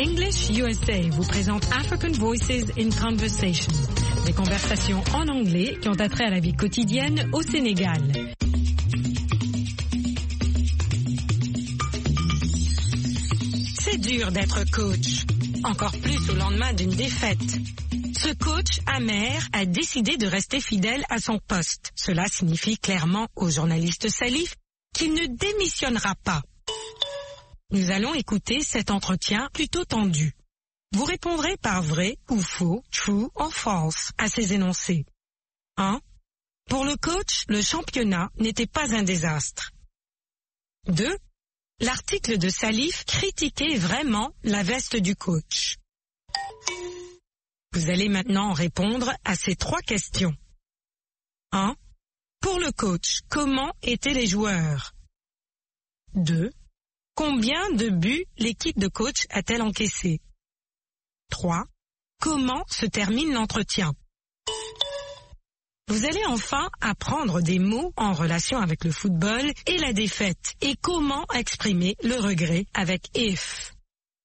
English USA vous présente African Voices in Conversation, des conversations en anglais qui ont attrait à la vie quotidienne au Sénégal. C'est dur d'être coach, encore plus au lendemain d'une défaite. Ce coach amer a décidé de rester fidèle à son poste. Cela signifie clairement au journaliste Salif qu'il ne démissionnera pas. Nous allons écouter cet entretien plutôt tendu. Vous répondrez par vrai ou faux, true or false, à ces énoncés. 1. Pour le coach, le championnat n'était pas un désastre. 2. L'article de Salif critiquait vraiment la veste du coach. Vous allez maintenant répondre à ces 3 questions. 1. Pour le coach, comment étaient les joueurs? 2. Combien de buts l'équipe de coach a-t-elle encaissé? 3. Comment se termine l'entretien? Vous allez enfin apprendre des mots en relation avec le football et la défaite et comment exprimer le regret avec if.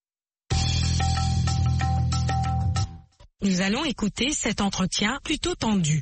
Nous allons écouter cet entretien plutôt tendu.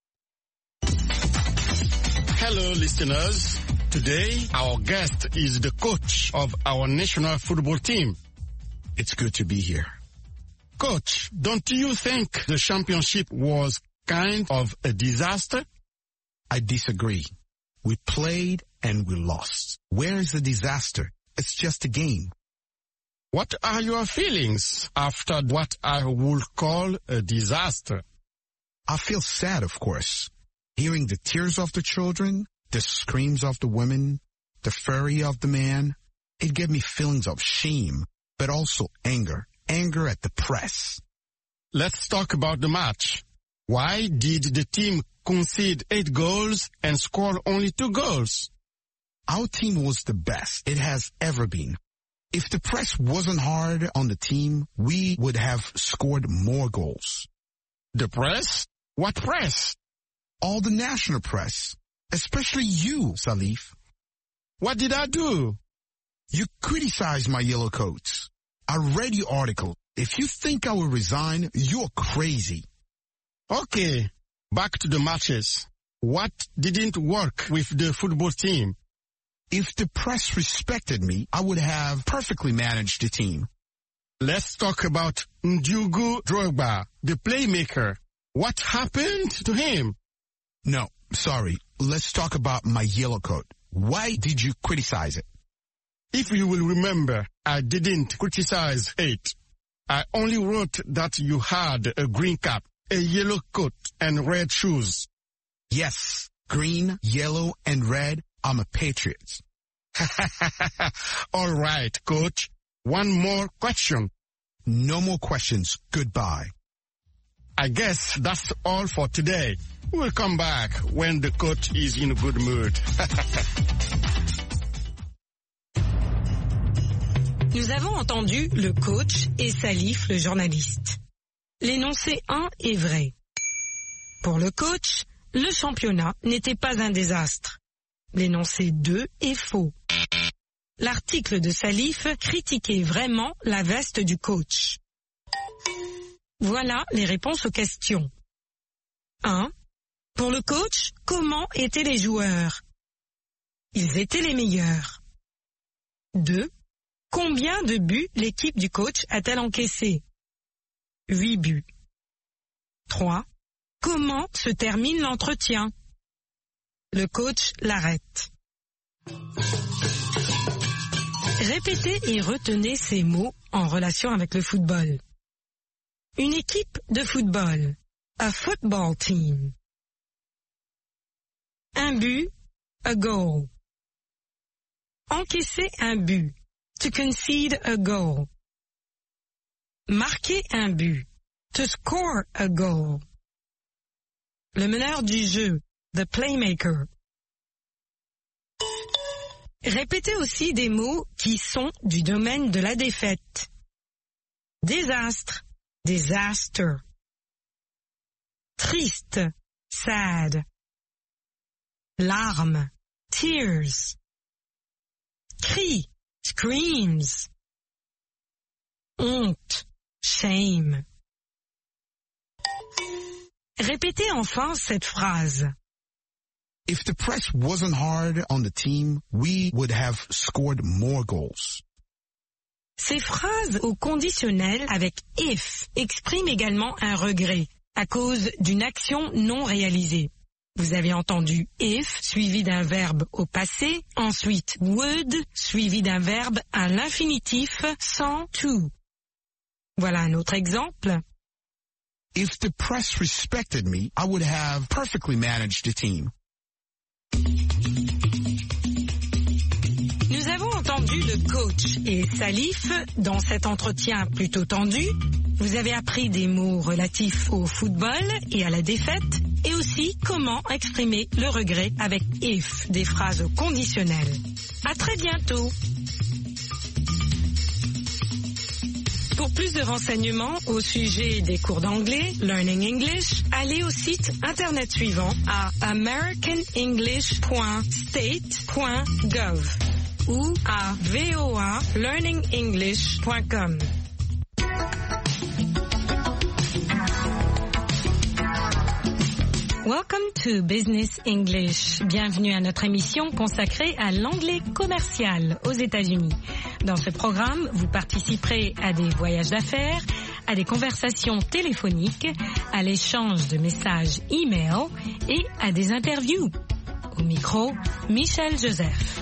Hello, listeners. Today, our guest is the coach of our national football team. It's good to be here. Coach, don't you think the championship was kind of a disaster? I disagree. We played and we lost. Where is the disaster? It's just a game. What are your feelings after what I would call a disaster? I feel sad, of course. Hearing the tears of the children, the screams of the women, the fury of the man, it gave me feelings of shame, but also anger. Anger at the press. Let's talk about the match. Why did the team concede 8 goals and score only 2 goals? Our team was the best it has ever been. If the press wasn't hard on the team, we would have scored more goals. The press? What press? All the national press. Especially you, Salif. What did I do? You criticized my yellow coats. I read your article. If you think I will resign, you're crazy. Okay, back to the matches. What didn't work with the football team? If the press respected me, I would have perfectly managed the team. Let's talk about Ndiogu Drogba, the playmaker. What happened to him? No, sorry. Let's talk about my yellow coat. Why did you criticize it? If you will remember, I didn't criticize it. I only wrote that you had a green cap, a yellow coat, and red shoes. Yes, green, yellow, and red. I'm a patriot. All right, coach. One more question. No more questions. Goodbye. I guess that's all for today. We'll come back when the coach is in a good mood. Nous avons entendu le coach et Salif, le journaliste. L'énoncé 1 est vrai. Pour le coach, le championnat n'était pas un désastre. L'énoncé 2 est faux. L'article de Salif critiquait vraiment la veste du coach. Voilà les réponses aux questions. 1. Pour le coach, comment étaient les joueurs? Ils étaient les meilleurs. 2. Combien de buts l'équipe du coach a-t-elle encaissé? 8 buts. 3. Comment se termine l'entretien? Le coach l'arrête. Répétez et retenez ces mots en relation avec le football. Une équipe de football. A football team. Un but. A goal. Encaisser un but. To concede a goal. Marquer un but. To score a goal. Le meneur du jeu. The playmaker. Répétez aussi des mots qui sont du domaine de la défaite. Désastre. Disaster. Triste. Sad. Larmes. Tears. Cri. Screams. honte, shame. Répétez enfin cette phrase. If the press wasn't hard on the team, we would have scored more goals. Ces phrases au conditionnel avec if expriment également un regret à cause d'une action non réalisée. Vous avez entendu if suivi d'un verbe au passé, ensuite would suivi d'un verbe à l'infinitif sans to. Voilà un autre exemple. If the press respected me, I would have perfectly managed the team. Nous avons entendu le coach et Salif dans cet entretien plutôt tendu. Vous avez appris des mots relatifs au football et à la défaite et aussi comment exprimer le regret avec if, des phrases au conditionnel. À très bientôt. Pour plus de renseignements au sujet des cours d'anglais, Learning English, allez au site internet suivant à americanenglish.state.gov ou à voalearningenglish.com. Welcome to Business English. Bienvenue à notre émission consacrée à l'anglais commercial aux États-Unis. Dans ce programme, vous participerez à des voyages d'affaires, à des conversations téléphoniques, à l'échange de messages e-mail et à des interviews. Au micro, Michel Joseph.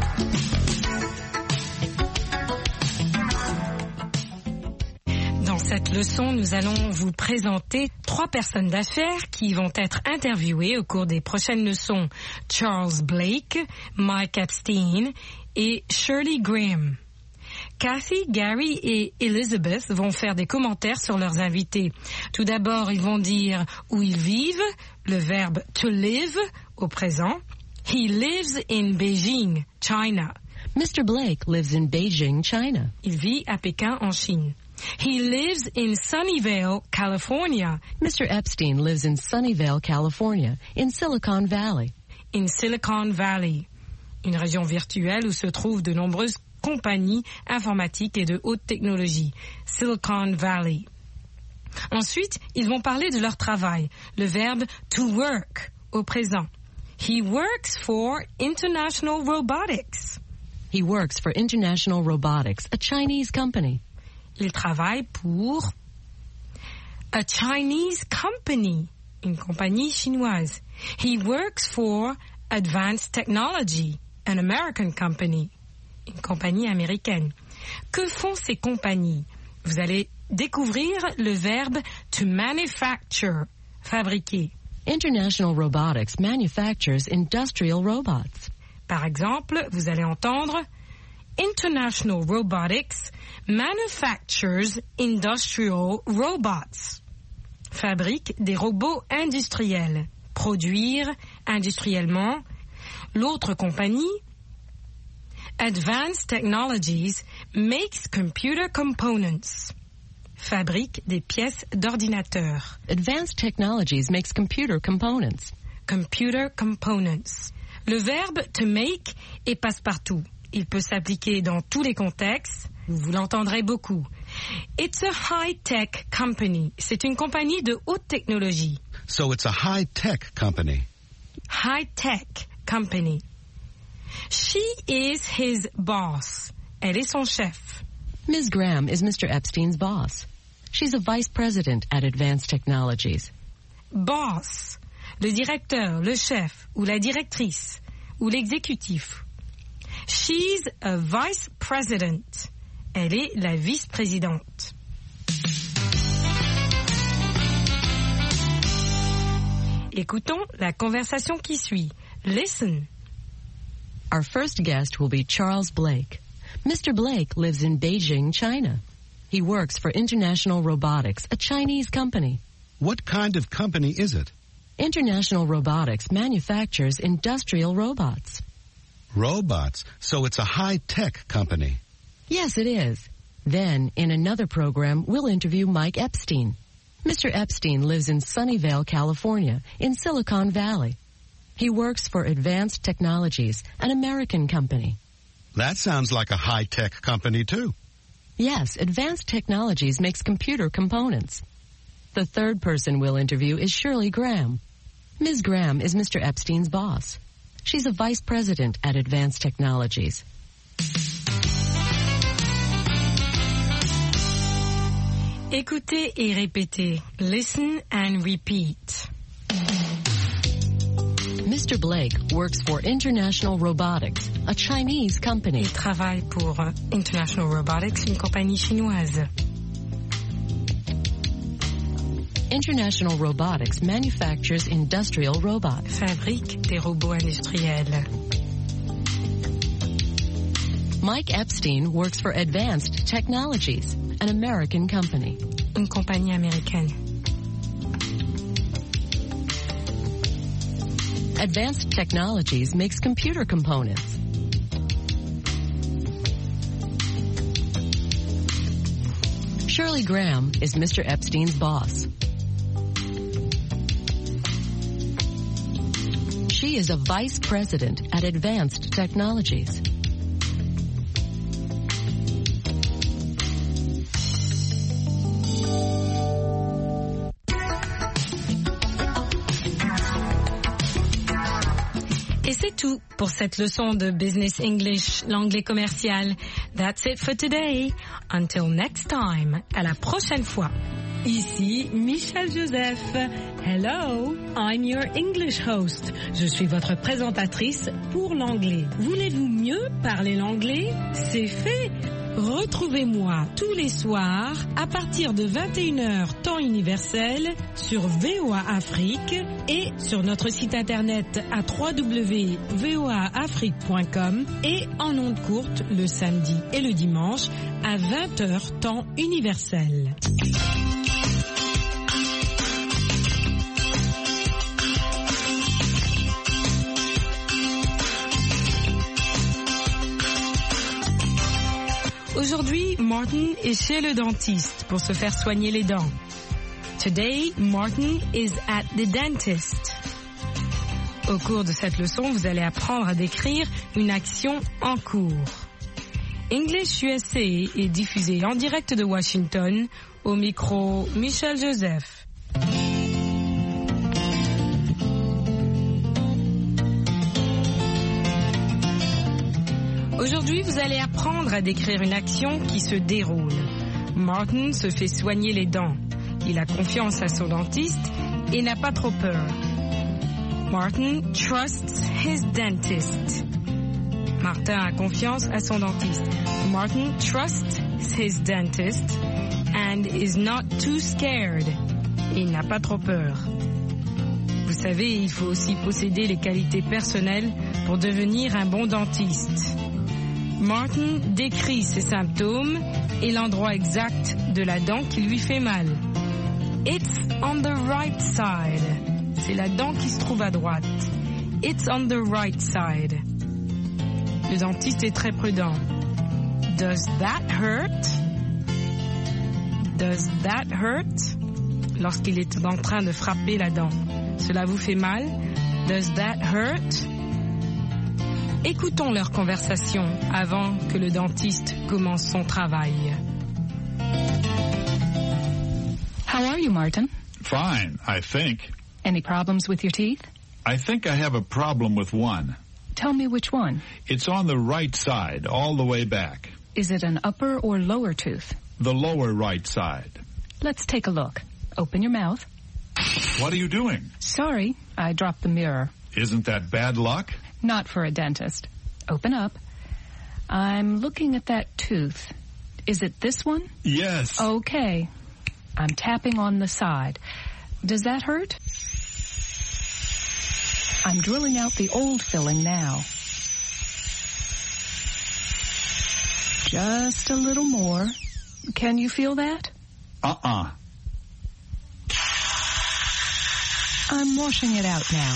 Dans cette leçon, nous allons vous présenter 3 personnes d'affaires qui vont être interviewées au cours des prochaines leçons. Charles Blake, Mike Epstein et Shirley Graham. Kathy, Gary et Elizabeth vont faire des commentaires sur leurs invités. Tout d'abord, ils vont dire où ils vivent, le verbe to live au présent. He lives in Beijing, China. Mr. Blake lives in Beijing, China. Il vit à Pékin, en Chine. He lives in Sunnyvale, California. Mr. Epstein lives in Sunnyvale, California, in Silicon Valley. In Silicon Valley, une région virtuelle où se trouvent de nombreuses compagnies informatiques et de haute technologie. Silicon Valley. Ensuite, ils vont parler de leur travail, le verbe to work au présent. He works for International Robotics. He works for International Robotics, a Chinese company. Il travaille pour a Chinese company, une compagnie chinoise. He works for Advanced Technology, an American company, une compagnie américaine. Que font ces compagnies? Vous allez découvrir le verbe to manufacture, fabriquer. International Robotics manufactures industrial robots. Par exemple, vous allez entendre International Robotics manufactures industrial robots. Fabrique des robots industriels. Produire industriellement. L'autre compagnie, Advanced Technologies, makes computer components. Fabrique des pièces d'ordinateur. Advanced Technologies makes computer components. Computer components. Le verbe to make est passe-partout. Il peut s'appliquer dans tous les contextes. Vous l'entendrez beaucoup. It's a high-tech company. C'est une compagnie de haute technologie. So it's a high-tech company. High-tech company. She is his boss. Elle est son chef. Ms. Graham is Mr. Epstein's boss. She's a vice president at Advanced Technologies. Boss. Le directeur, le chef, ou la directrice, ou l'exécutif. She's a vice president. Elle est la vice-présidente. Écoutons la conversation qui suit. Listen. Our first guest will be Charles Blake. Mr. Blake lives in Beijing, China. He works for International Robotics, a Chinese company. What kind of company is it? International Robotics manufactures industrial robots. Robots. So it's a high-tech company. Yes, it is. Then, in another program, we'll interview Mike Epstein. Mr. Epstein lives in Sunnyvale, California, in Silicon Valley. He works for Advanced Technologies, an American company. That sounds like a high-tech company, too. Yes, Advanced Technologies makes computer components. The third person we'll interview is Shirley Graham. Ms. Graham is Mr. Epstein's boss. She's a vice president at Advanced Technologies. Écoutez et répétez. Listen and repeat. Mr. Blake works for International Robotics, a Chinese company. Il travaille pour International Robotics, une compagnie chinoise. International Robotics manufactures industrial robots. Fabrique des robots industriels. Mike Epstein works for Advanced Technologies, an American company. Une compagnie américaine. Advanced Technologies makes computer components. Shirley Graham is Mr. Epstein's boss. She is a vice president at Advanced Technologies. Et c'est tout pour cette leçon de Business English, l'anglais commercial. That's it for today. Until next time. À la prochaine fois. Ici Michel Joseph. Hello, I'm your English host. Je suis votre présentatrice pour l'anglais. Voulez-vous mieux parler l'anglais? C'est fait. Retrouvez-moi tous les soirs à partir de 21h temps universel sur VOA Afrique et sur notre site internet à www.voaafrique.com et en ondes courtes le samedi et le dimanche à 20h temps universel. Aujourd'hui, Martin est chez le dentiste pour se faire soigner les dents. Today, Martin is at the dentist. Au cours de cette leçon, vous allez apprendre à décrire une action en cours. English USA est diffusé en direct de Washington, au micro Michel Joseph. Aujourd'hui, vous allez apprendre à décrire une action qui se déroule. Martin se fait soigner les dents. Il a confiance à son dentiste et n'a pas trop peur. Martin trusts his dentist. Martin a confiance à son dentiste. Martin trusts his dentist and is not too scared. Et il n'a pas trop peur. Vous savez, il faut aussi posséder les qualités personnelles pour devenir un bon dentiste. Martin décrit ses symptômes et l'endroit exact de la dent qui lui fait mal. It's on the right side. C'est la dent qui se trouve à droite. It's on the right side. Le dentiste est très prudent. Does that hurt? Does that hurt? Lorsqu'il est en train de frapper la dent. Cela vous fait mal? Does that hurt? Écoutons leur conversation avant que le dentiste commence son travail. How are you, Martin? Fine, I think. Any problems with your teeth? I think I have a problem with one. Tell me which one. It's on the right side, all the way back. Is it an upper or lower tooth? The lower right side. Let's take a look. Open your mouth. What are you doing? Sorry, I dropped the mirror. Isn't that bad luck? Not for a dentist. Open up. I'm looking at that tooth. Is it this one? Yes. Okay. I'm tapping on the side. Does that hurt? I'm drilling out the old filling now. Just a little more. Can you feel that? Uh-uh. I'm washing it out now.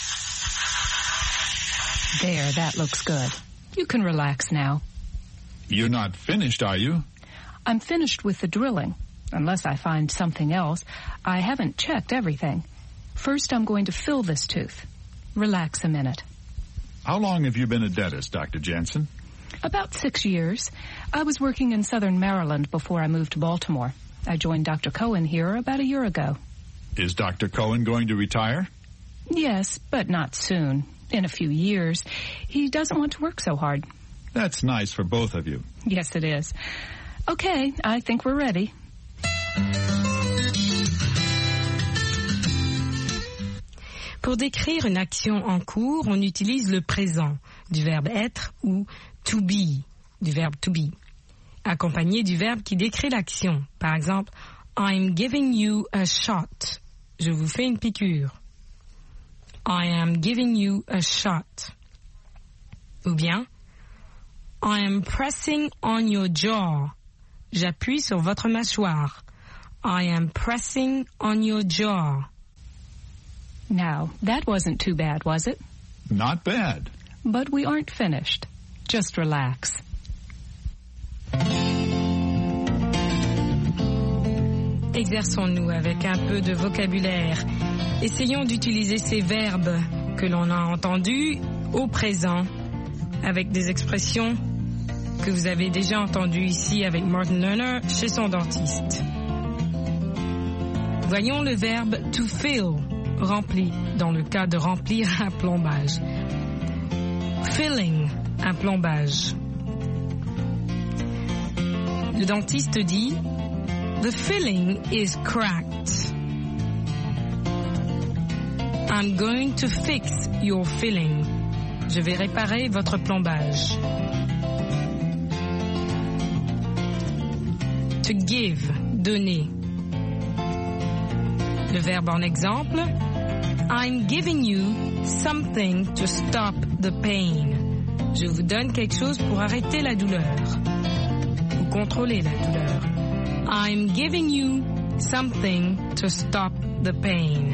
There, that looks good. You can relax now. You're not finished, are you? I'm finished with the drilling. Unless I find something else. I haven't checked everything. First, I'm going to fill this tooth. Relax a minute. How long have you been a dentist, Dr. Jensen? About 6 years. I was working in southern Maryland before I moved to Baltimore. I joined Dr. Cohen here about a year ago. Is Dr. Cohen going to retire? Yes, but not soon. In a few years. He doesn't want to work so hard. That's nice for both of you. Yes, it is. Okay, I think we're ready. Pour décrire une action en cours, on utilise le présent du verbe être ou to be du verbe to be, accompagné du verbe qui décrit l'action. Par exemple, I'm giving you a shot. Je vous fais une piqûre. I am giving you a shot. Ou bien, I am pressing on your jaw. J'appuie sur votre mâchoire. I am pressing on your jaw. Now, that wasn't too bad, was it? Not bad. But we aren't finished. Just relax. Exerçons-nous avec un peu de vocabulaire. Essayons d'utiliser ces verbes que l'on a entendus au présent avec des expressions que vous avez déjà entendues ici avec Martin Lerner chez son dentiste. Voyons le verbe to fill, rempli, dans le cas de remplir un plombage. Filling, un plombage. Le dentiste dit The filling is cracked. I'm going to fix your filling. Je vais réparer votre plombage. To give, donner. Le verbe en exemple, I'm giving you something to stop the pain. Je vous donne quelque chose pour arrêter la douleur ou contrôler la douleur. I'm giving you something to stop the pain.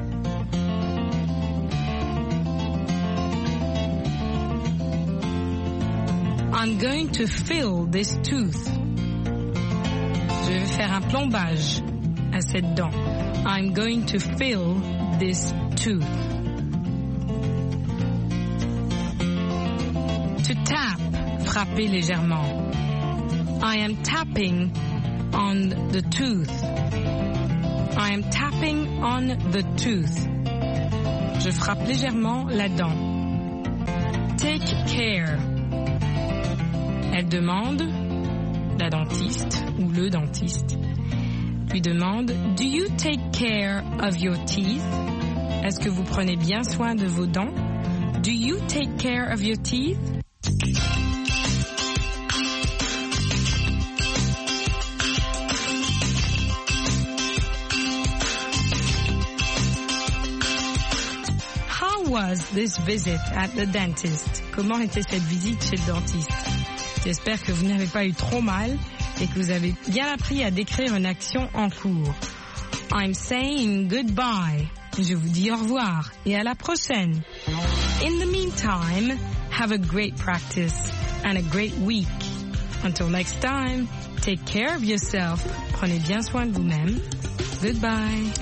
I'm going to fill this tooth. Je vais faire un plombage à cette dent. I'm going to fill this tooth. To tap, frapper légèrement. I am tapping on the tooth. I am tapping on the tooth. Je frappe légèrement la dent. Take care. Elle demande, la dentiste ou le dentiste, lui demande, Do you take care of your teeth? Est-ce que vous prenez bien soin de vos dents? Do you take care of your teeth? How was this visit at the dentist? Comment était cette visite chez le dentiste? J'espère que vous n'avez pas eu trop mal et que vous avez bien appris à décrire une action en cours. I'm saying goodbye. Je vous dis au revoir et à la prochaine. In the meantime, have a great practice and a great week. Until next time, take care of yourself. Prenez bien soin de vous-même. Goodbye.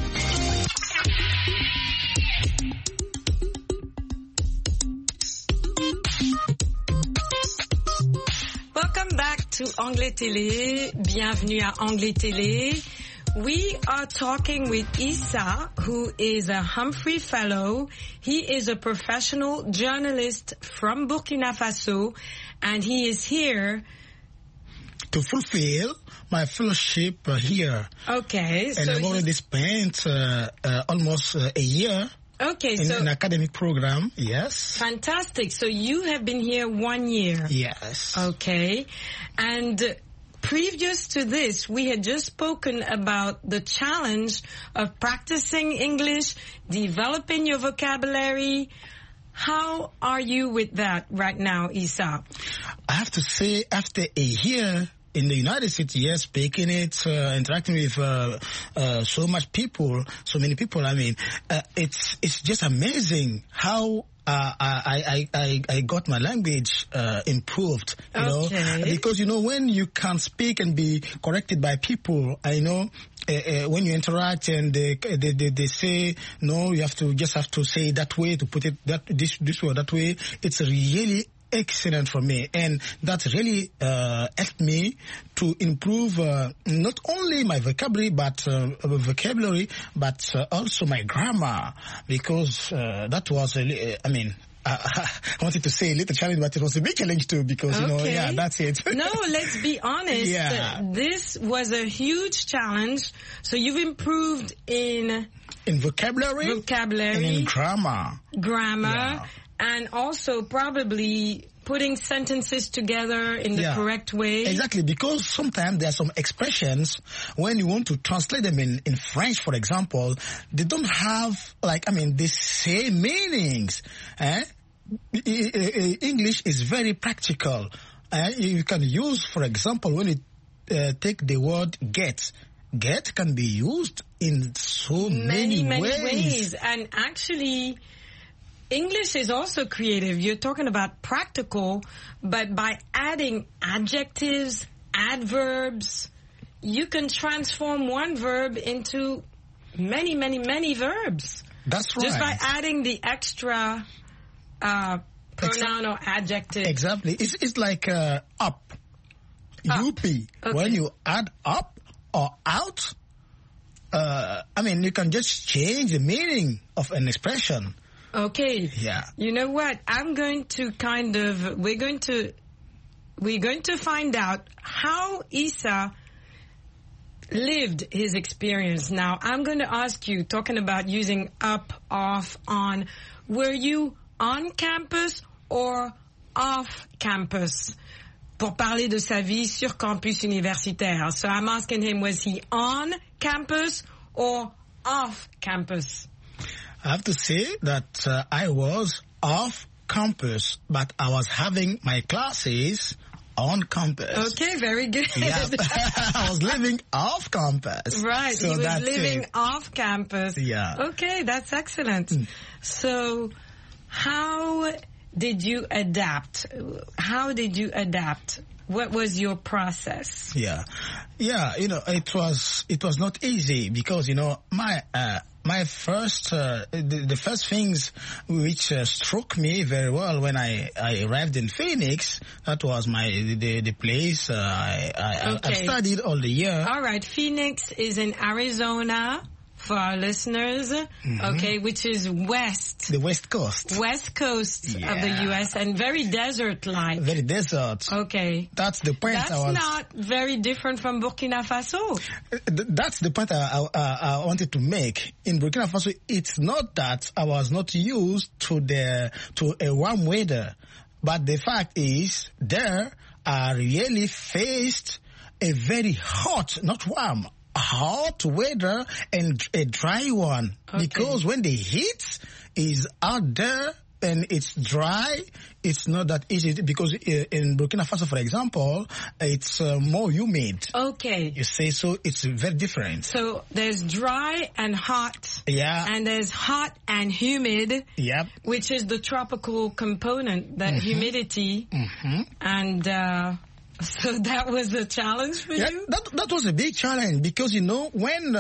Welcome back to Anglais Télé. Bienvenue à Anglais Télé. We are talking with Issa, who is a Humphrey Fellow. He is a professional journalist from Burkina Faso, and he is here to fulfill my fellowship here. Okay. And I've already spent almost a year. Okay, in an academic program, yes. Fantastic. So you have been here 1 year. Yes. Okay. And previous to this, we had just spoken about the challenge of practicing English, developing your vocabulary. How are you with that right now, Issa? I have to say, after a year in the United States, yes, speaking it, interacting with so many people. I mean, it's just amazing how I got my language improved. You know, because when you can speak and be corrected by people, I know. When you interact and they say no, you have to say that way, to put it this way or that way. It's really excellent for me, and that really helped me to improve not only my vocabulary but also my grammar, because that was I wanted to say a little challenge, but it was a big challenge too, because, that's it. No, let's be honest. Yeah. This was a huge challenge. So you've improved in vocabulary, and in grammar, yeah. And also probably putting sentences together in the correct way. Exactly, because sometimes there are some expressions, when you want to translate them in French, for example, they don't have, the same meanings. English is very practical. You can use, for example, when you take the word get can be used in so many ways. And actually, English is also creative. You're talking about practical, but by adding adjectives, adverbs, you can transform one verb into many, many, many verbs. That's right. Just by adding the extra pronoun or adjective. Exactly. It's like up. UP. Okay. When you add up or out, you can just change the meaning of an expression. Okay. Yeah. You know what? we're going to find out how Issa lived his experience. Now, I'm going to ask you, talking about using up, off, on, were you on campus or off campus? Pour parler de sa vie sur campus universitaire. So I'm asking him, was he on campus or off campus? I have to say that I was off campus, but I was having my classes on campus. Okay, very good. Yeah. I was living off campus. Right, so he was living off campus. Yeah. Okay, that's excellent. So, how did you adapt? What was your process? Yeah, it was not easy, because my first the first things which struck me very well when I arrived in Phoenix, that was the place I studied all the year. All right, Phoenix is in Arizona. For our listeners, okay, which is the West Coast. West Coast of the U.S. and very desert-like. Very desert. Okay. That's the point. That's not very different from Burkina Faso. That's the point I wanted to make. In Burkina Faso, it's not that I was not used to a warm weather, but the fact is there I really faced a very hot, not warm, hot weather and a dry one. Okay. Because when the heat is out there and it's dry, it's not that easy, because in Burkina Faso, for example, it's more humid. Okay. You say, so it's very different. So there's dry and hot. Yeah. And there's hot and humid. Yep. Which is the tropical component, that humidity. And so that was a challenge for you? That was a big challenge, because when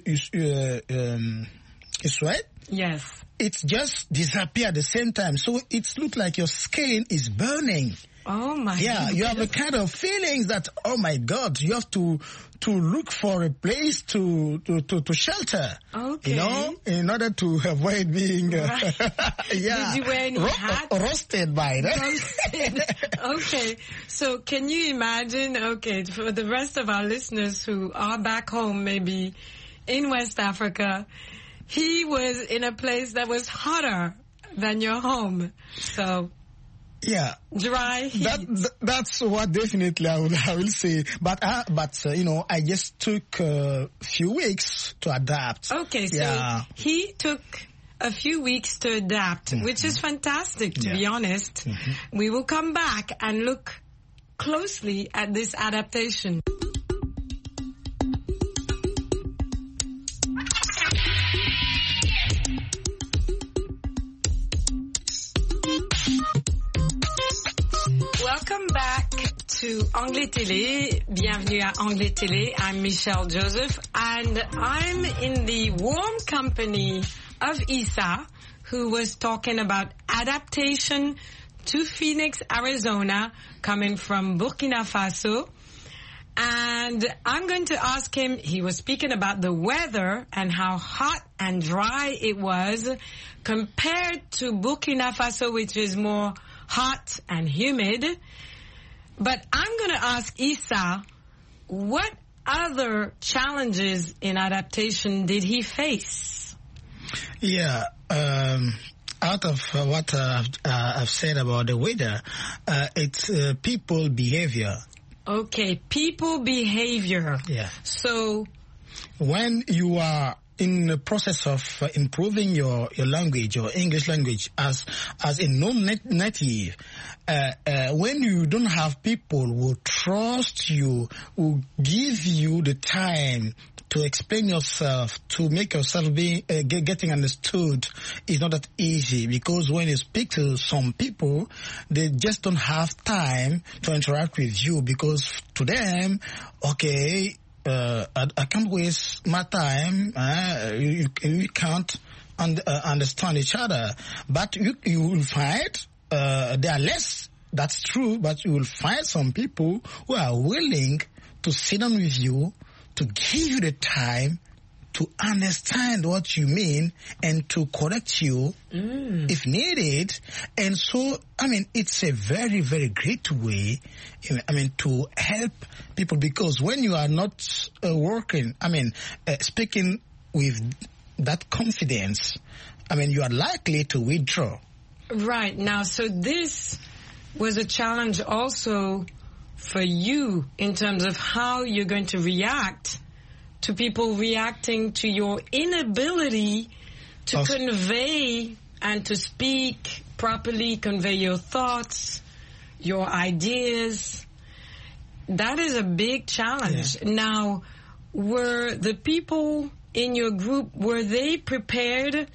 you sweat, yes, it just disappears at the same time. So it looks like your skin is burning. Oh my God. Yeah, you have a kind of feelings that, oh my God, you have to look for a place to shelter. Okay. In order to avoid being right. Did you wear any hat? Roasted by that. Roasted. Okay. So can you imagine, for the rest of our listeners who are back home, maybe in West Africa, he was in a place that was hotter than your home. So yeah, dry heat. That's what definitely I will say. But I just took a few weeks to adapt. Okay, so he took a few weeks to adapt, which is fantastic, to be honest. We will come back and look closely at this adaptation. Welcome back to Anglais Télé. Bienvenue à Anglais Télé. I'm Michelle Joseph, and I'm in the warm company of Issa, who was talking about adaptation to Phoenix, Arizona, coming from Burkina Faso. And I'm going to ask him, he was speaking about the weather and how hot and dry it was compared to Burkina Faso, which is more hot and humid. But I'm going to ask Issa, what other challenges in adaptation did he face? Yeah, out of what I've said about the weather, it's people behavior. Okay, people behavior. Yeah. So when you are in the process of improving your language, your English language, as a non-native, when you don't have people who trust you, who give you the time to explain yourself, to make yourself getting understood, is not that easy, because when you speak to some people, they just don't have time to interact with you, because to them, okay, I can't waste my time. You can't understand each other. But you will find there are less. That's true. But you will find some people who are willing to sit down with you, to give you the time to understand what you mean and to correct you if needed. And so, it's a very, very great way, to help people, because when you are not working, speaking with that confidence, you are likely to withdraw. Right. Now, so this was a challenge also for you in terms of how you're going to react to people reacting to your inability to convey and to speak properly, convey your thoughts, your ideas. That is a big challenge. Yeah. Now, were the people in your group, were they prepared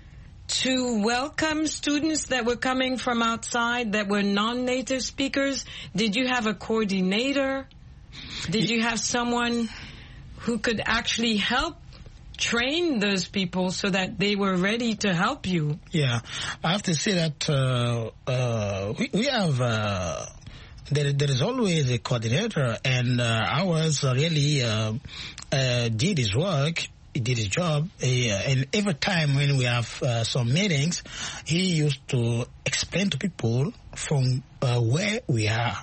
to welcome students that were coming from outside that were non-native speakers? Did you have a coordinator? Did you have someone who could actually help train those people so that they were ready to help you? Yeah, I have to say that we have, there is always a coordinator, and ours really did his work. He did his job, and every time when we have some meetings, he used to explain to people from where we are.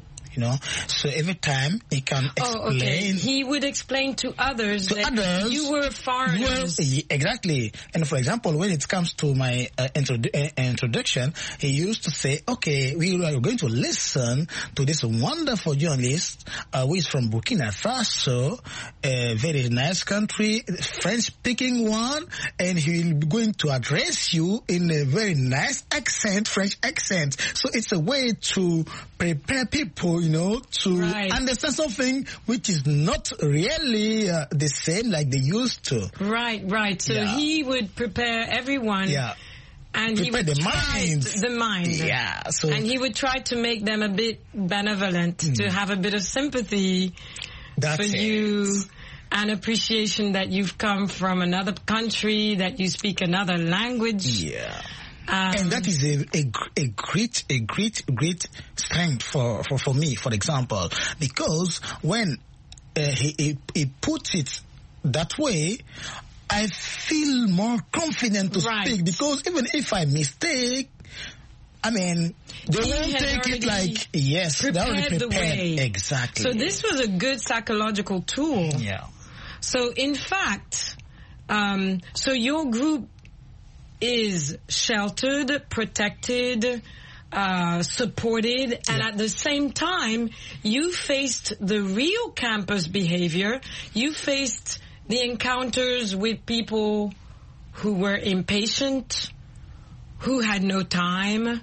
So every time he can explain. Oh, okay. He would explain to others that you were foreigners. Exactly. And for example, when it comes to my introduction, he used to say, okay, we are going to listen to this wonderful journalist who is from Burkina Faso, a very nice country, French-speaking one, and he will be going to address you in a very nice accent, French accent. So it's a way to prepare people, to understand something which is not really the same like they used to. Right. So he would prepare everyone. Yeah. And prepare he would the mind. Yeah. So, and he would try to make them a bit benevolent, to have a bit of sympathy for you, and appreciation that you've come from another country, that you speak another language. Yeah. And that is a great strength for me, for example, because when he puts it that way, I feel more confident to speak, because even if I mistake, they won't take it like, yes, they already prepared. Exactly. So this was a good psychological tool. Yeah. So in fact, so your group is sheltered, protected, supported, and at the same time, you faced the real campus behavior. You faced the encounters with people who were impatient, who had no time,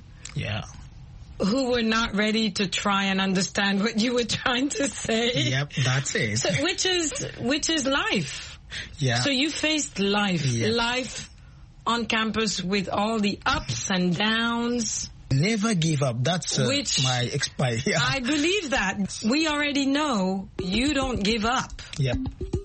who were not ready to try and understand what you were trying to say. Yep, that's it. So, which is life. Yeah. So you faced life. Yeah. Life on campus with all the ups and downs. Never give up. That's my I believe that. We already know you don't give up. Yep.